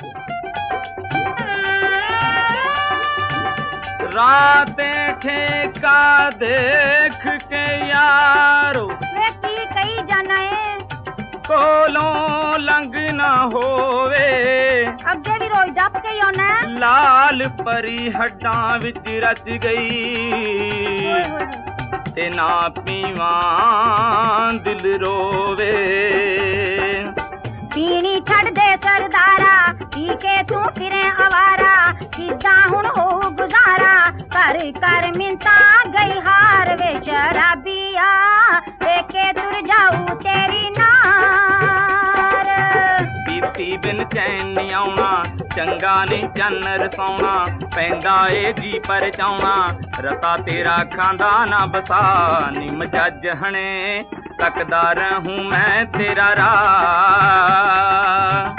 रातें ठेका देख के यारो वे की कही जाना है कोलों लंघ ना होवे अगे भी रोज जप के आना लाल परी हड्डां विच रच गई ते ना पीवां दिल रोवे पीनी छड़ दे सरदारा पी के तू फिरे आवारा किदा हुन हो गुजारा कर कर मिंता गई हार वे शराबिया लेके तुर जाऊं तेरी नार पीती बिन चैन नहीं आउणा चंगा नहीं चन्न रसौना पैंदा ए जी पर चाउणा रता तेरा खांदा ना बसा निम जज हणे तकदा रहूं मैं तेरा राह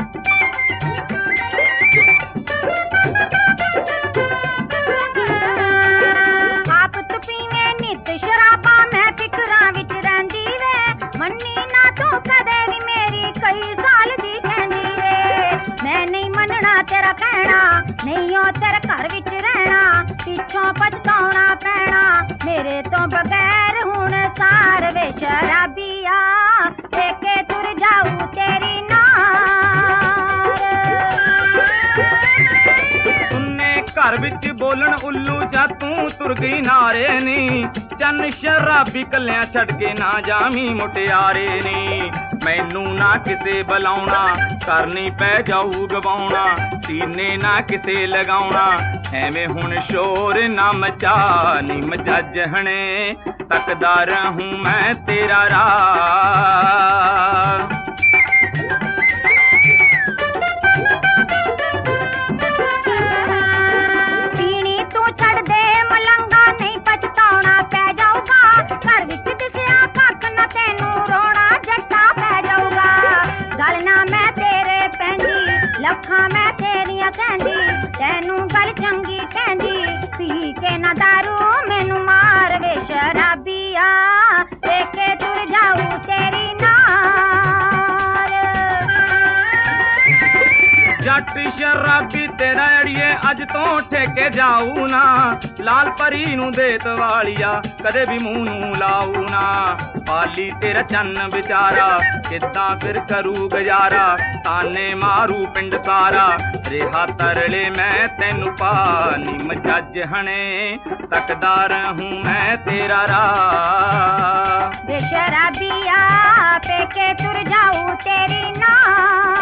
आप तो पीवे नित शराबा मैं फिकरां विच रहिंदी वे मन्नी ना तू कदे भी मेरी कई साल दी कहंदी वे मैं नहीं मनना तेरा कहना नहीं ओ तेरे घर विच रहना पिछों पछताउणा पैना मेरे तो बगैर हुण सार वे शराबिया लेके तुर जाऊं तेरी नार सुन्ने घर विच बोलन उल्लू जा तू तुर गई नारे नी चन्न शराबी कलियां छड़ के ना जामी मुटियारे नी मैनू ना किसे बुलाउणा करनी पै जाऊ गवाउणा सीने ना किसे लगाउणा एवें हुण शोर ना मचा नी मजज हणे तकदा रहूं मैं तेरा राह पीनी तू छड़ दे मलंगा नहीं पछताउणा पै जाऊगा घर विच दिसिया कख ना तेनू रोना जट्टा पै जाऊगा गल ना मैं तेरे पैंदी लखां मैं तेरियां कहंदी तेनू गल चंगी कहंदी पी के ना दारू मैनू मार वे शराबिया लेके तुर जाऊं तेरी नार जट शराबी तेरा अड़िए अज तो ठेके जाऊ ना लाल परी नू देत वालिया कदे भी मुंह नू लाऊ ना पाली तेरा चन्न बेचारा किदां फिर करू गुजारा ताने मारू पिंड सारा रेहा तरले मैं तेनू पानी मजज हणे तकदा रहूं मैं तेरा राह वे शराबिया पे के तुर जाऊं तेरी नार